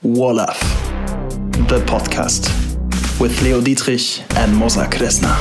Wolof, the podcast with Leo Dietrich and Moza Kresna.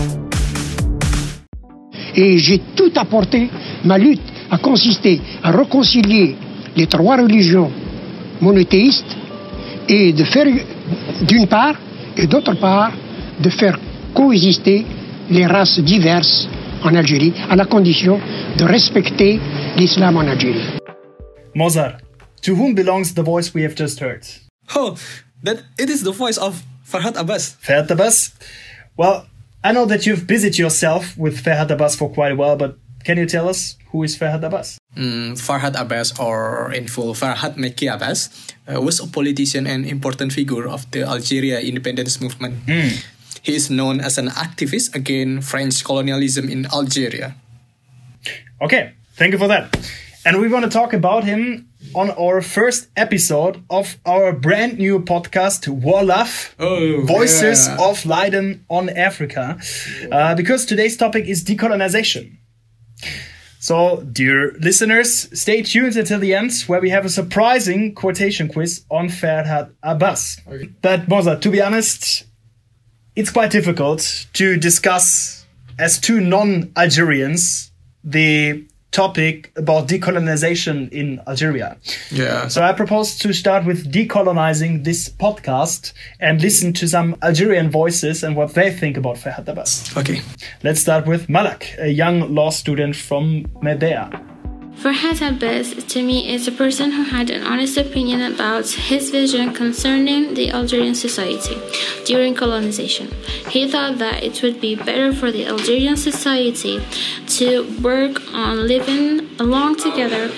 Et j'ai tout apporté. Ma lutte a consisté à réconcilier les trois religions monothéistes et de faire, d'une part, et d'autre part, de faire coexister les races diverses en Algérie, à la condition de respecter l'islam en Algérie. Mozart, to whom belongs the voice we have just heard? Oh, that it is the voice of Farhad Abbas. Farhad Abbas? Well, I know that you've busied yourself with Farhad Abbas for quite a while, but can you tell us who is Farhad Abbas? Farhad Abbas, or in full Farhad Mekki Abbas, was a politician and important figure of the Algeria independence movement. He is known as an activist against French colonialism in Algeria. Okay, thank you for that. And we want to talk about him on our first episode of our brand new podcast, Wolof, Voices of Leiden on Africa, because today's topic is decolonization. So, dear listeners, stay tuned until the end, where we have a surprising quotation quiz on Farhad Abbas. Okay. But Moza, to be honest, it's quite difficult to discuss as two non-Algerians the topic about decolonization in Algeria. Yeah. So I propose to start with decolonizing this podcast and listen to some Algerian voices and what they think about Farhad Abbas. Okay. Let's start with Malak, a young law student from Medea. Farhad Abbas, to me, is a person who had an honest opinion about his vision concerning the Algerian society during colonization. He thought that it would be better for the Algerian society to work on living along together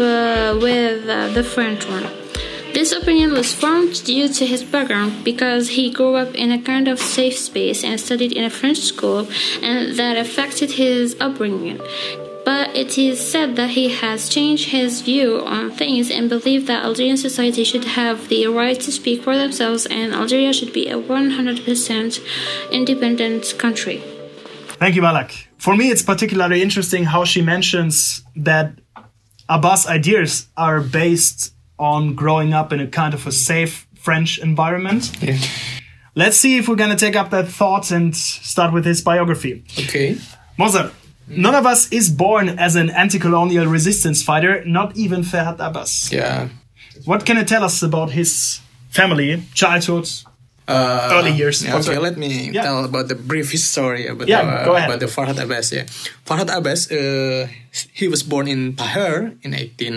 with the French one. This opinion was formed due to his background because he grew up in a kind of safe space and studied in a French school, and that affected his upbringing. But it is said that he has changed his view on things and believed that Algerian society should have the right to speak for themselves and Algeria should be a 100% independent country. Thank you, Malak. For me, it's particularly interesting how she mentions that Abbas' ideas are based on growing up in a kind of a safe French environment. Yeah. Let's see if we're going to take up that thought and start with his biography. Okay. Mozart, none of us is born as an anti-colonial resistance fighter, not even Farhad Abbas. Yeah. What can you tell us about his family, childhood, early years? Okay, let me tell about the brief story about go ahead. about the Farhad Abbas. Yeah. Farhad Abbas, he was born in Taher in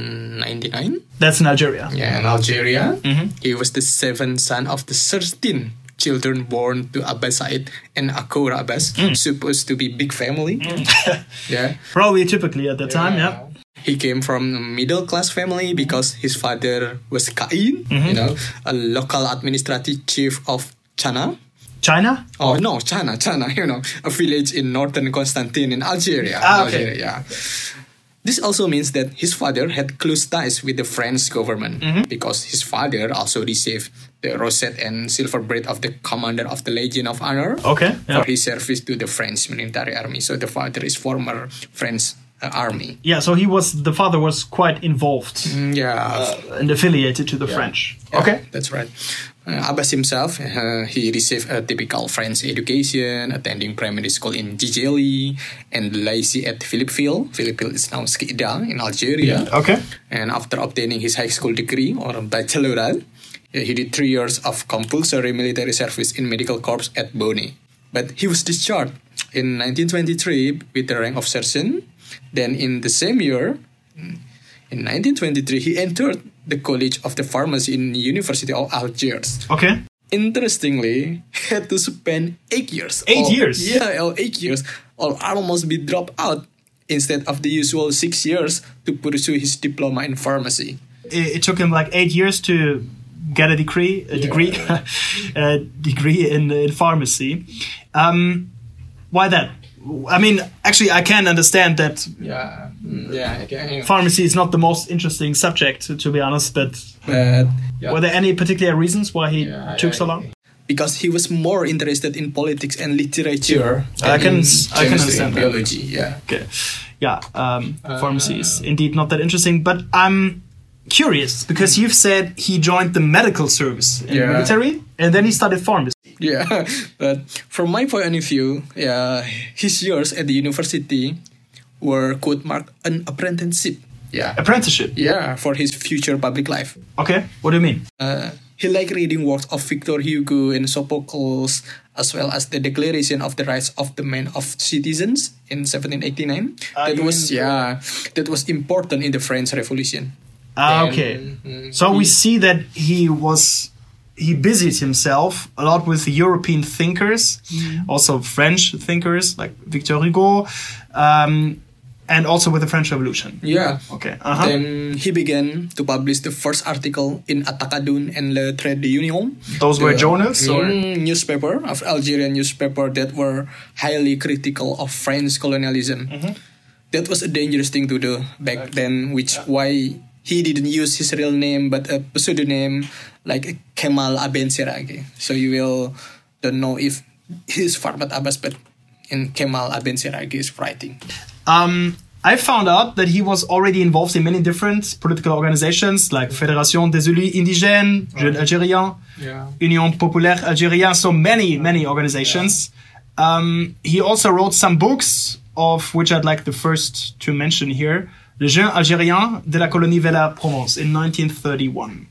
1899. That's in Algeria. Yeah, in Algeria. He was the seventh son of the 13 children born to Abbas Said and Akoura Abbas, supposed to be big family. Yeah, probably typically at the time. Yeah, he came from a middle class family because his father was Kain, a local administrative chief of Chana. China? Oh no, Chana, a village in northern Constantine in Algeria. Okay. Algeria, yeah. This also means that his father had close ties with the French government because his father also received the rosette and silver braid of the commander of the Legion of Honor for his service to the French military army. So the father is former French army. Yeah, so the father was quite involved and affiliated to the French. Yeah, okay, that's right. Abbas himself, he received a typical French education, attending primary school in Djeli and lycée at Philippeville. Philippeville is now Skikda in Algeria. Okay. And after obtaining his high school degree or baccalaureate, he did 3 years of compulsory military service in medical corps at Bonny. But he was discharged in 1923 with the rank of sergeant. Then in the same year, in 1923, he entered the College of the Pharmacy in the University of Algiers. Okay. Interestingly, he had to spend 8 years. 8 years? Yeah, 8 years. Or almost be dropped out instead of the usual 6 years to pursue his diploma in pharmacy. It took him like 8 years to get a degree in pharmacy. Why that? I mean, actually, I can understand that. Pharmacy is not the most interesting subject, to be honest. But were there any particular reasons why he took so long? Because he was more interested in politics and literature. I can understand biology. That. Okay. Yeah. Pharmacy is indeed not that interesting, but curious because you've said he joined the medical service in the military and then he studied pharmacy. Yeah, but from my point of view, his years at the university could mark an apprenticeship. Yeah, Apprenticeship? Yeah, for his future public life. Okay, what do you mean? He liked reading works of Victor Hugo and Sophocles, as well as the Declaration of the Rights of the Man of Citizens in 1789. That was important in the French Revolution. Okay. So we see that he busied himself a lot with European thinkers, also French thinkers like Victor Hugo, and also with the French Revolution. Yeah. Okay. Then he began to publish the first article in Atakadun and Le Trait d'Union. Those were journals or newspaper of Algerian newspaper that were highly critical of French colonialism. That was a dangerous thing to do back then, why he didn't use his real name but a pseudonym like Kemal Abenseragi. So you don't know if he's Farbat Abbas, but in Kemal Abenseragi is writing. I found out that he was already involved in many different political organizations like Fédération des élus indigènes, Jeunes Algériens, Union Populaire Algérienne, so many organizations. He also wrote some books, of which I'd like the first to mention here. Le Jeunes Algériens de la Colonie de la Provence in 1931.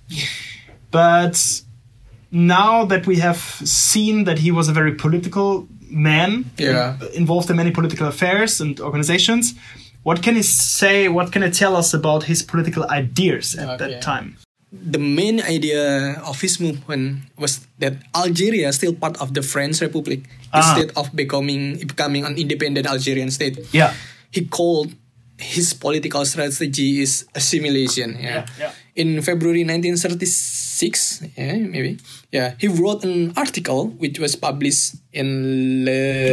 But now that we have seen that he was a very political man, involved in many political affairs and organizations, what can he say, what can he tell us about his political ideas at that time? The main idea of his movement was that Algeria is still part of the French Republic instead of becoming an independent Algerian state. Yeah. He called his political strategy is assimilation. In February 1936, he wrote an article which was published in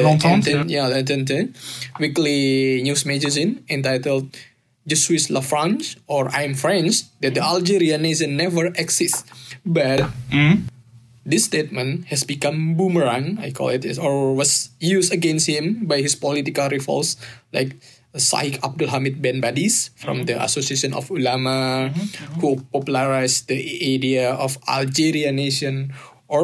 Le weekly news magazine entitled Je suis la France, or I'm French, that the Algerian nation never exists. But this statement has become boomerang, I call it, or was used against him by his political rivals like Sheikh Abdul Hamid Ben Badis from the Association of Ulama, who popularized the idea of Algerian nation, or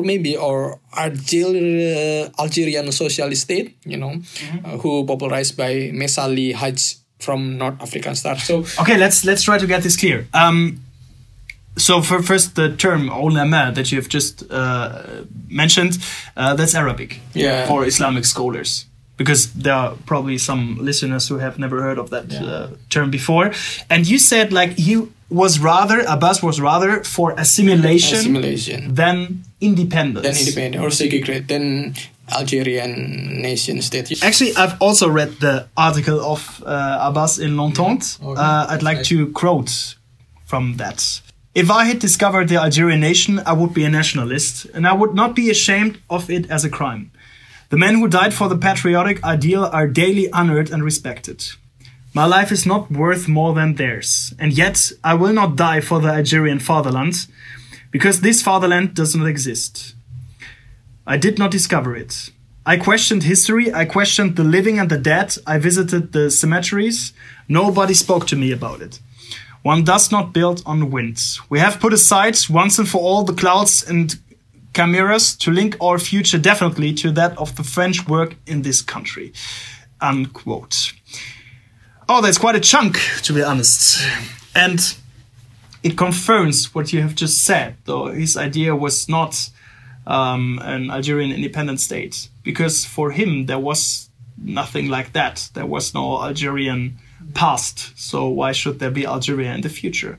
Algerian socialist state, who popularized by Messali Haj from North African Star. So okay, let's try to get this clear. So for first, the term ulama that you have just mentioned, that's Arabic for Islamic scholars. Because there are probably some listeners who have never heard of that term before. And you said Abbas was rather for assimilation than independence. Or segregate, than Algerian nation state. Actually, I've also read the article of Abbas in L'Entente. I'd like to quote from that. If I had discovered the Algerian nation, I would be a nationalist, and I would not be ashamed of it as a crime. The men who died for the patriotic ideal are daily honored and respected. My life is not worth more than theirs, and yet I will not die for the Algerian fatherland, because this fatherland does not exist. I did not discover it. I questioned history, I questioned the living and the dead, I visited the cemeteries. Nobody spoke to me about it. One does not build on wind. We have put aside once and for all the clouds and chimeras to link our future definitely to that of the French work in this country. Unquote. Oh, that's quite a chunk, to be honest. And it confirms what you have just said, though his idea was not an Algerian independent state, because for him there was nothing like that. There was no Algerian past, so why should there be Algeria in the future?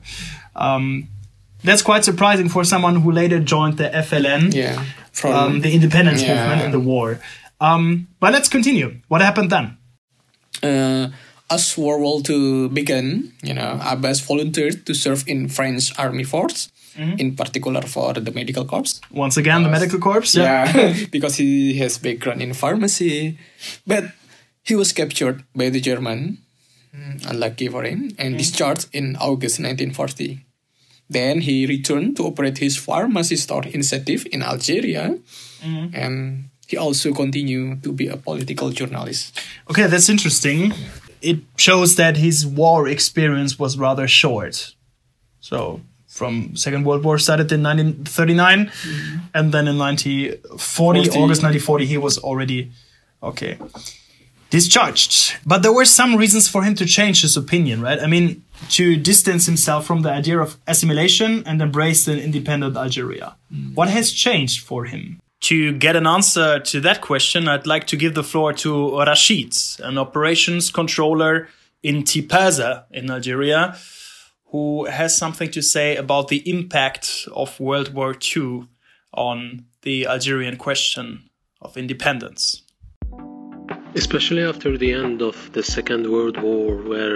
That's quite surprising for someone who later joined the FLN, from the independence movement in the war. But let's continue. What happened then? As World War II began, Abbas volunteered to serve in French army force, in particular for the medical corps. Once again, the medical corps? Because he has background in pharmacy. But he was captured by the German, unlucky for him, and discharged in August 1940. Then he returned to operate his pharmacy store in Sétif in Algeria, and he also continued to be a political journalist. Okay, that's interesting. It shows that his war experience was rather short. So from Second World War started in 1939, and then in August 1940, he was already discharged. But there were some reasons for him to change his opinion, right? I mean, to distance himself from the idea of assimilation and embrace an independent Algeria. What has changed for him? To get an answer to that question, I'd like to give the floor to Rashid, an operations controller in Tipaza in Algeria, who has something to say about the impact of World War II on the Algerian question of independence. Especially after the end of the Second World War,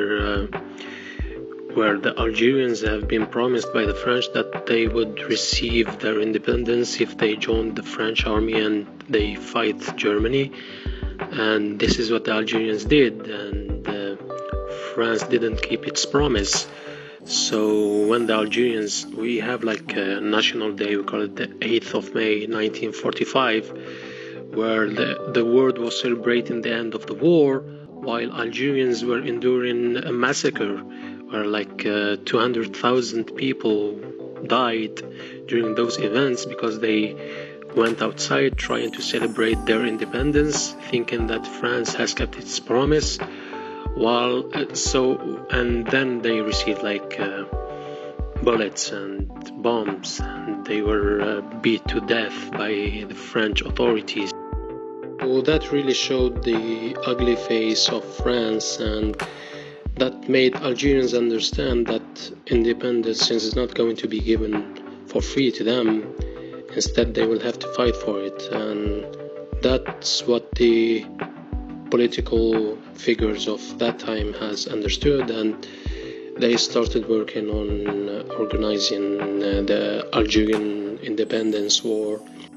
where the Algerians have been promised by the French that they would receive their independence if they joined the French army and they fight Germany. And this is what the Algerians did, and France didn't keep its promise. So when the Algerians, we have like a national day, we call it the 8th of May 1945, where the world was celebrating the end of the war, while Algerians were enduring a massacre where like 200,000 people died during those events because they went outside trying to celebrate their independence, thinking that France has kept its promise. And then they received like bullets and bombs, and they were beat to death by the French authorities. So that really showed the ugly face of France, and that made Algerians understand that independence is not going to be given for free to them. Instead, they will have to fight for it, and that's what the political figures of that time has understood, and they started working on organizing the Algerian independence war.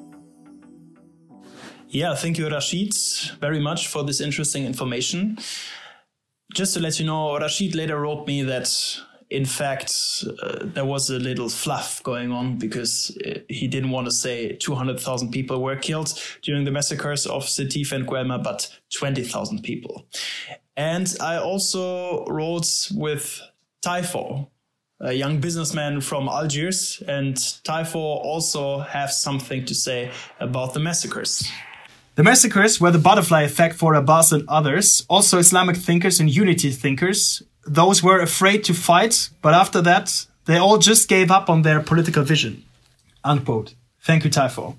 Yeah, thank you, Rashid, very much for this interesting information. Just to let you know, Rashid later wrote me that, in fact, there was a little fluff going on because he didn't want to say 200,000 people were killed during the massacres of Sétif and Guelma, but 20,000 people. And I also wrote with Taifo, a young businessman from Algiers, and Taifo also has something to say about the massacres. The massacres were the butterfly effect for Abbas and others, also Islamic thinkers and unity thinkers. Those were afraid to fight, but after that, they all just gave up on their political vision. Unquote. Thank you, Taifo.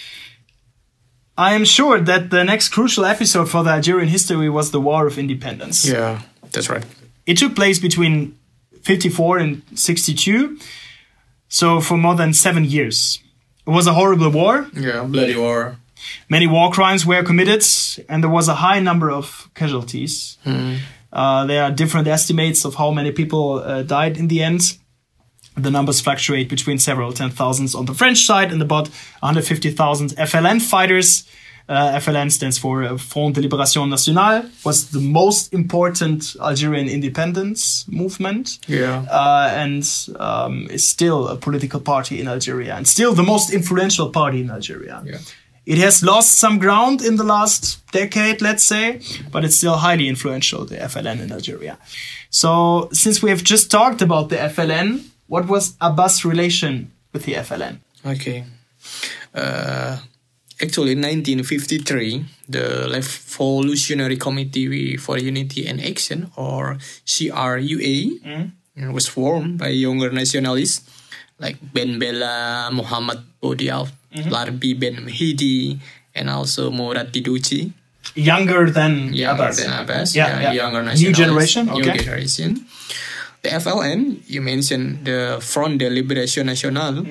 I am sure that the next crucial episode for the Algerian history was the War of Independence. Yeah, that's right. It took place between 54 and 62, so for more than 7 years. It was a horrible war. Yeah, bloody war. Many war crimes were committed, and there was a high number of casualties. There are different estimates of how many people died in the end. The numbers fluctuate between several 10,000s on the French side and about 150,000 FLN fighters. FLN stands for Front de Libération Nationale, was the most important Algerian independence movement. Yeah. And is still a political party in Algeria and still the most influential party in Algeria. Yeah. It has lost some ground in the last decade, let's say, but it's still highly influential, the FLN in Algeria. So, since we have just talked about the FLN, what was Abbas' relation with the FLN? Okay. Actually, in 1953, the Revolutionary Committee for Unity and Action, or CRUA, was formed by younger nationalists like Ben Bella, Mohamed Boudiaf, Larbi Ben Mhidi, and also Mourad Didouchi. Younger than Abbas. Younger nationalists. New generation? New generation. The FLN, you mentioned the Front de Libération Nationale,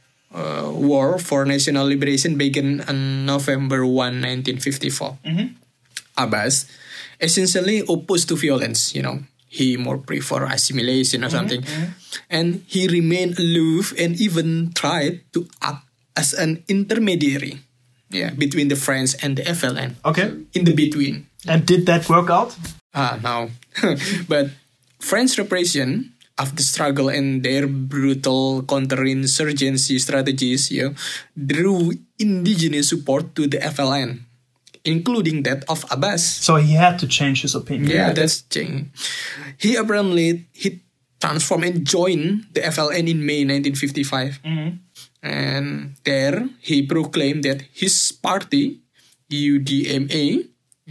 War for National Liberation began on November 1, 1954. Abbas essentially opposed to violence, He more prefer assimilation or something. And he remained aloof and even tried to act as an intermediary between the French and the FLN. Okay. In the between. And did that work out? No. But French repression of the struggle and their brutal counterinsurgency strategies drew indigenous support to the FLN, including that of Abbas. So he had to change his opinion. Yeah, that's changing. He apparently transformed and joined the FLN in May 1955. And there he proclaimed that his party, UDMA,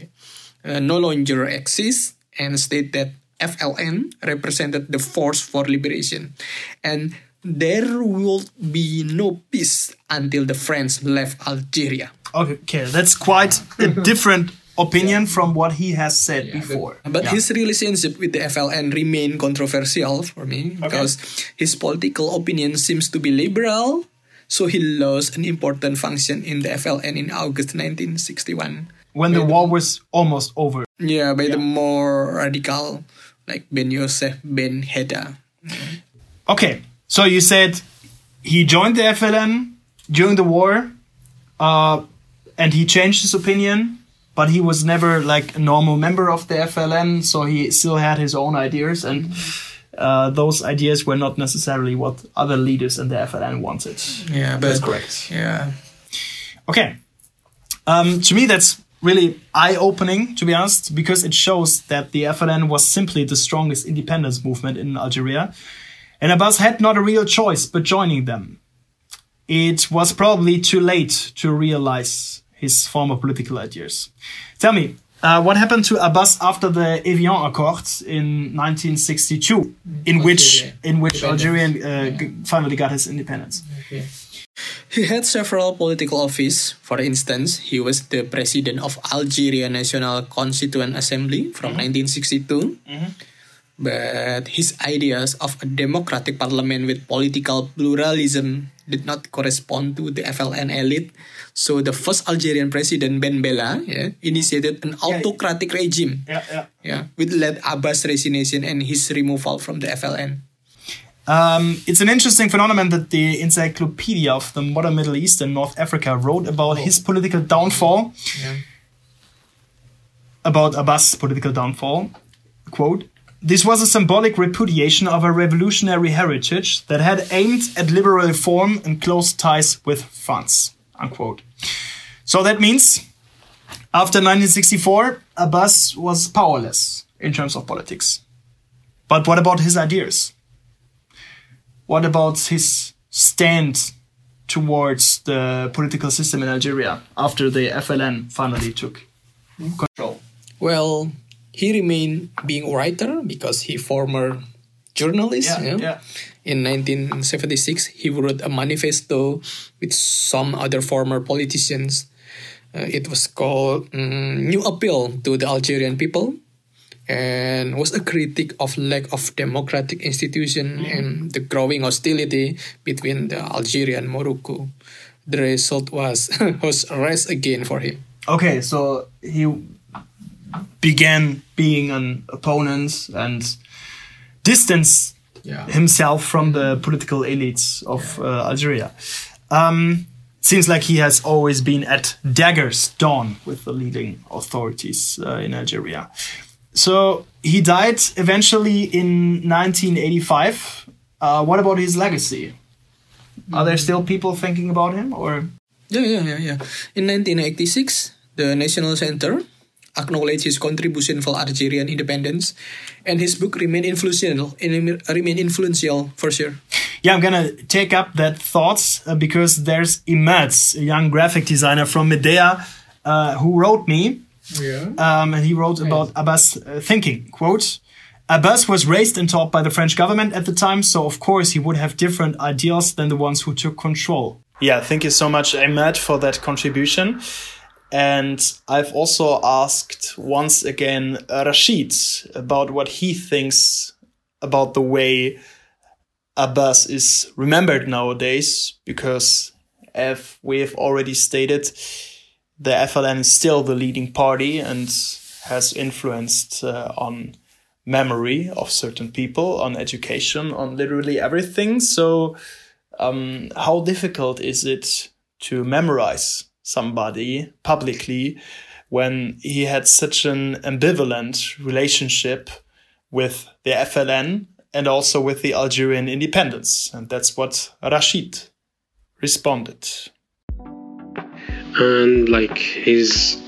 no longer exists, and stated that FLN represented the force for liberation. And there will be no peace until the French left Algeria. Okay, that's quite a different opinion from what he has said before. But his relationship with the FLN remained controversial for me because his political opinion seems to be liberal, so he lost an important function in the FLN in August 1961. When the war was almost over. Yeah, by the more radical, like Ben Yosef Ben Heda. Okay, so you said he joined the FLN during the war, and he changed his opinion, but he was never like a normal member of the FLN, so he still had his own ideas, and those ideas were not necessarily what other leaders in the FLN wanted. Yeah, but that's correct. Yeah. Okay. To me, that's really eye-opening, to be honest, because it shows that the FLN was simply the strongest independence movement in Algeria, and Abbas had not a real choice but joining them. It was probably too late to realize his former political ideas. Tell me, what happened to Abbas after the Evian Accords in 1962, in which Algeria finally got his independence? Okay. He had several political offices. For instance, he was the president of Algeria National Constituent Assembly from 1962. But his ideas of a democratic parliament with political pluralism did not correspond to the FLN elite. So the first Algerian president, Ben Bella, initiated an autocratic regime, which led Abbas' resignation and his removal from the FLN. It's an interesting phenomenon that the Encyclopedia of the Modern Middle East and North Africa wrote about his political downfall, about Abbas' political downfall. Quote, "This was a symbolic repudiation of a revolutionary heritage that had aimed at liberal reform and close ties with France." Unquote. So that means, after 1964, Abbas was powerless in terms of politics. But what about his ideas? What about his stand towards the political system in Algeria after the FLN finally took control? Well, he remained being a writer because he former journalist. In 1976, he wrote a manifesto with some other former politicians. It was called New Appeal to the Algerian People, and was a critic of lack of democratic institution and the growing hostility between the Algeria and Morocco. The result was arrest again for him. Okay, so he began being an opponent and distanced himself from the political elites of Algeria. Seems like he has always been at daggers drawn with the leading authorities in Algeria. So he died eventually in 1985. What about his legacy? Are there still people thinking about him, or? Yeah. In 1986, the National Center acknowledged his contribution for Algerian independence, and his book remained influential for sure. Yeah, I'm gonna take up that thoughts because there's Imad, a young graphic designer from Medea, who wrote me. And he wrote about Abbas' thinking. Quote, "Abbas was raised and taught by the French government at the time, so of course he would have different ideals than the ones who took control." Yeah, thank you so much, Ahmed, for that contribution. And I've also asked once again Rashid about what he thinks about the way Abbas is remembered nowadays, because as we've already stated, the FLN is still the leading party and has influenced on memory of certain people, on education, on literally everything. So how difficult is it to memorize somebody publicly when he had such an ambivalent relationship with the FLN and also with the Algerian independence? And that's what Rashid responded. And like his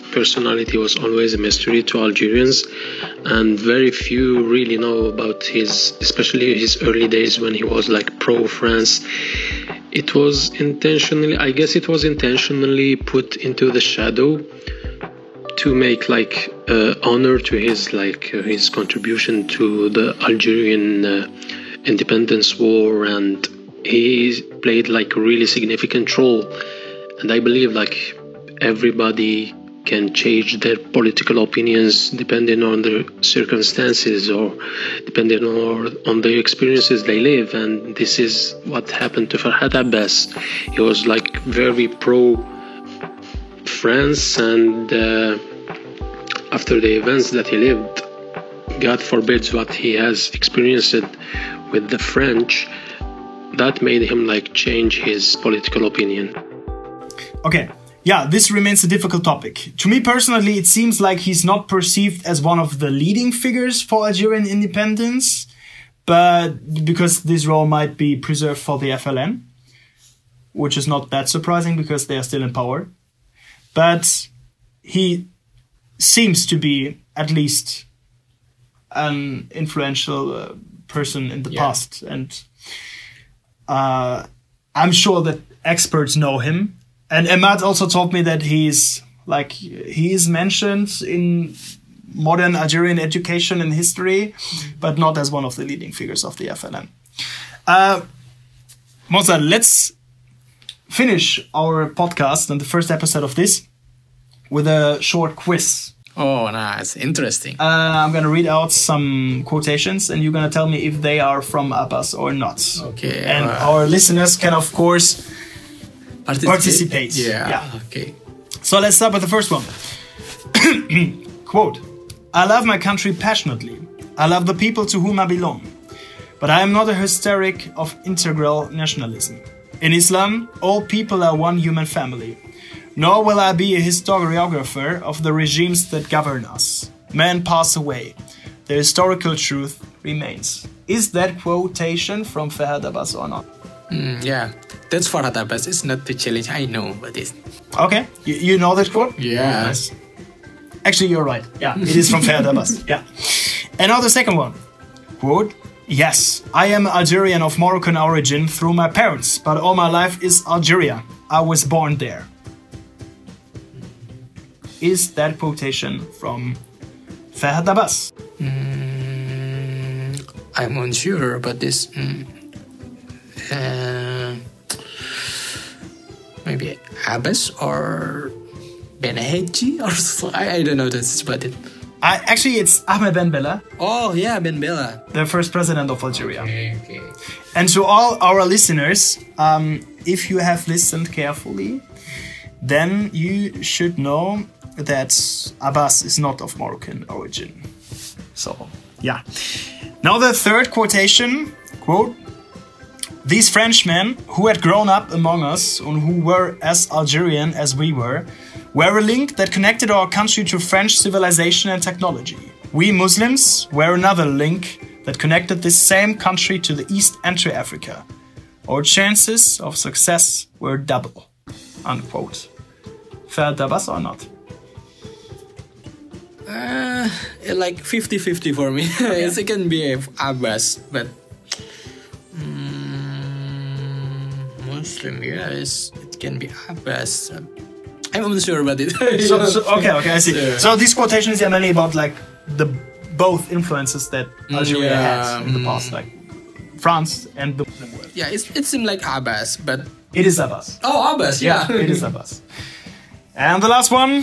personality was always a mystery to Algerians, and very few really know about especially his early days when he was like pro-France. It was intentionally put into the shadow to make like honor to his contribution to the Algerian independence war, and he played like a really significant role. And I believe like everybody can change their political opinions depending on their circumstances or depending on the experiences they live, and this is what happened to Farhat Abbas. He was like very pro-France, and after the events that he lived, God forbids what he has experienced with the French, that made him like change his political opinion. Okay, yeah, this remains a difficult topic. To me personally, it seems like he's not perceived as one of the leading figures for Algerian independence, but because this role might be preserved for the FLN, which is not that surprising because they are still in power. But he seems to be at least an influential person in the past, and I'm sure that experts know him. And Emad also told me that he is mentioned in modern Algerian education and history, but not as one of the leading figures of the FLN. Mozart, let's finish our podcast and the first episode of this with a short quiz. Oh, nice. Interesting. I'm going to read out some quotations, and you're going to tell me if they are from Abbas or not. Okay. And our listeners can, of course, participate. Yeah. Okay. So let's start with the first one. Quote, I love my country passionately. I love the people to whom I belong. But I am not a hysteric of integral nationalism. In Islam, all people are one human family. Nor will I be a historiographer of the regimes that govern us. Men pass away. The historical truth remains. Is that quotation from Farhat Abbas or not? Yeah, that's Farhat Abbas. It's not the challenge, I know, but it's... Okay, you know that quote? Yeah. Yes. Actually, you're right. Yeah, it is from Farhat Abbas. Yeah. And now the second one. Quote, yes, I am Algerian of Moroccan origin through my parents, but all my life is Algeria. I was born there. Is that quotation from Farhat Abbas? I'm unsure about this. Maybe Abbas or Benaheji or I don't know. That's about it. Actually, it's Ahmed Ben Bella. Oh yeah, Ben Bella, the first president of Algeria. Okay. And to all our listeners, if you have listened carefully, then you should know that Abbas is not of Moroccan origin. So, yeah. Now the third quotation, quote, these Frenchmen who had grown up among us and who were as Algerian as we were a link that connected our country to French civilization and technology. We Muslims were another link that connected this same country to the East and to Africa. Our chances of success were double. Unquote. Farhat Abbas or not? Like 50-50 for me. It can be Abbas, but Muslim, yes, it can be Abbas. I'm unsure about it. Okay, I see. Yeah. So these quotations are mainly about like the both influences that Algeria had in the past, like France and the Muslim world. Yeah, it seemed like Abbas, but it is Abbas. Oh, Abbas, yeah. It is Abbas. And the last one.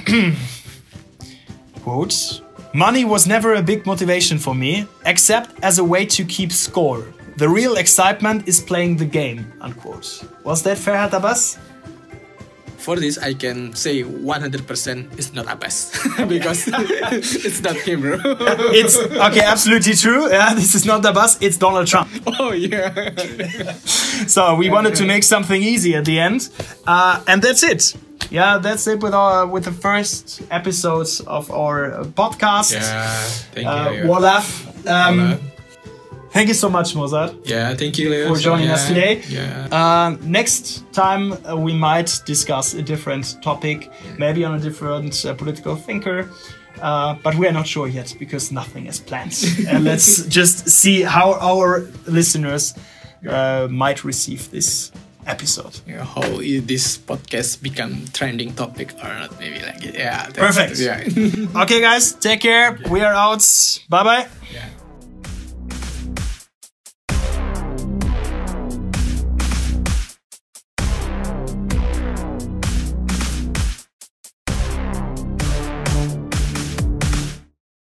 Quote, money was never a big motivation for me, except as a way to keep score. The real excitement is playing the game, unquote. Was that Farhat Abbas? For this, I can say 100% it's not Abbas. Because it's not him, bro. It's, okay, absolutely true. Yeah, this is not Abbas, it's Donald Trump. Oh, yeah. So we wanted to make something easy at the end. And that's it. Yeah, that's it with the first episodes of our podcast. Yeah, thank you. Wallaf. Thank you so much, Mozart. Yeah, thank you, Leo, for joining us today. Yeah. Next time we might discuss a different topic, maybe on a different political thinker. But we are not sure yet because nothing is planned. And let's just see how our listeners might receive this episode. Yeah, how this podcast become trending topic or not? Maybe like perfect. Yeah. Okay, guys, take care. We are out. Bye bye. Yeah.